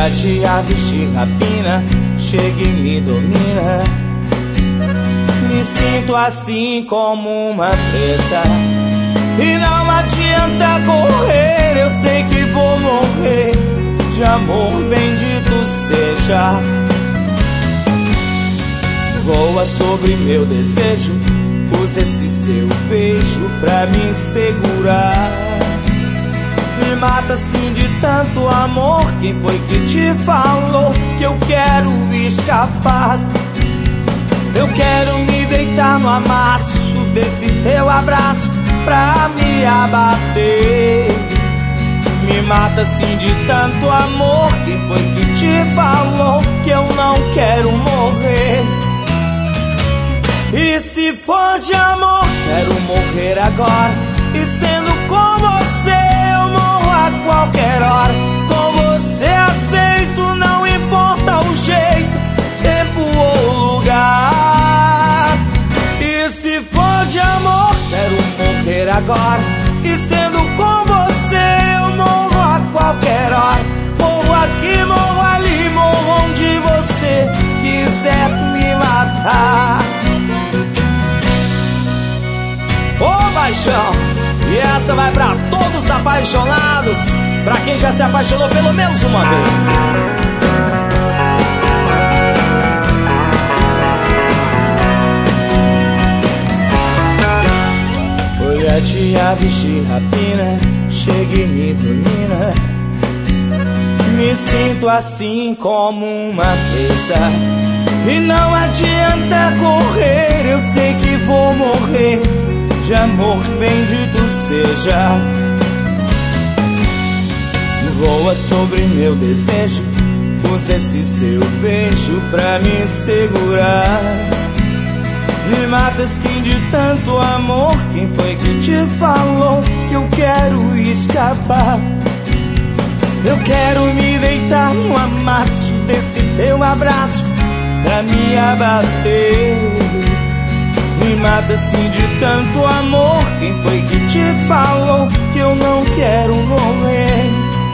Olhar de aves de rapina chega e me domina. Me sinto assim como uma presa, e não adianta correr, eu sei que vou morrer. De amor bendito seja. Voa sobre meu desejo, usa esse seu beijo pra me segurar. Me mata assim de tanto amor. Quem foi que te falou que eu quero escapar? Eu quero me deitar no amasso desse teu abraço pra me abater. Me mata assim de tanto amor. Quem foi que te falou que eu não quero morrer? E se for de amor, quero morrer agora. E sendo com você, eu morro a qualquer hora. Com você aceito, não importa o jeito, tempo ou lugar. E se for de amor, quero morrer agora. E sendo com você, eu morro a qualquer hora. Morro aqui, morro ali, morro onde você quiser me matar. Ô paixão, e essa vai pra todos apaixonados, pra quem já se apaixonou pelo menos uma vez. Olhar de aves de rapina chega e me domina. Me sinto assim como uma presa, e não adianta correr, eu sei que vou morrer. De amor bendito seja. Voa sobre meu desejo, usa esse seu beijo pra me segurar. Me mata assim de tanto amor. Quem foi que te falou que eu quero escapar? Eu quero me deitar no amasso desse teu abraço pra me abater. Me mata assim de tanto amor. Quem foi que te falou que eu não quero morrer?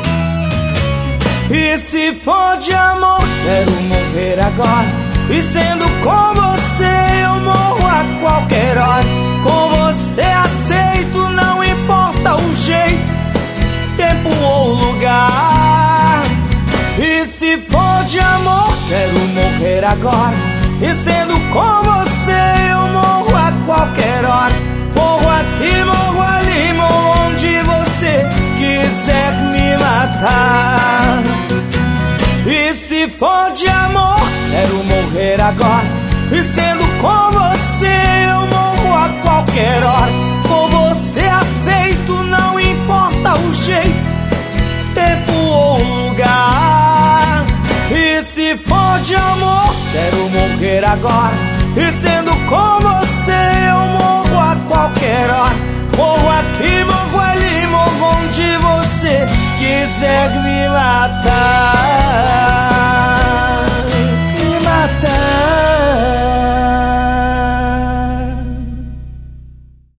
E se for de amor, quero morrer agora. E sendo com você, eu morro a qualquer hora. Com você aceito, não importa o jeito, tempo ou lugar. E se for de amor, quero morrer agora. E sendo com você, eu morro a qualquer hora. Morro aqui, morro ali, morro onde você quiser me matar. E se for de amor, quero morrer agora. E sendo com você, eu morro a qualquer hora. Com você aceito, não importa o jeito, tempo ou lugar. E se for de amor, quero morrer agora. E sendo com você, eu morro a qualquer hora. Morro aqui, morro ali, morro onde você quiser me matar.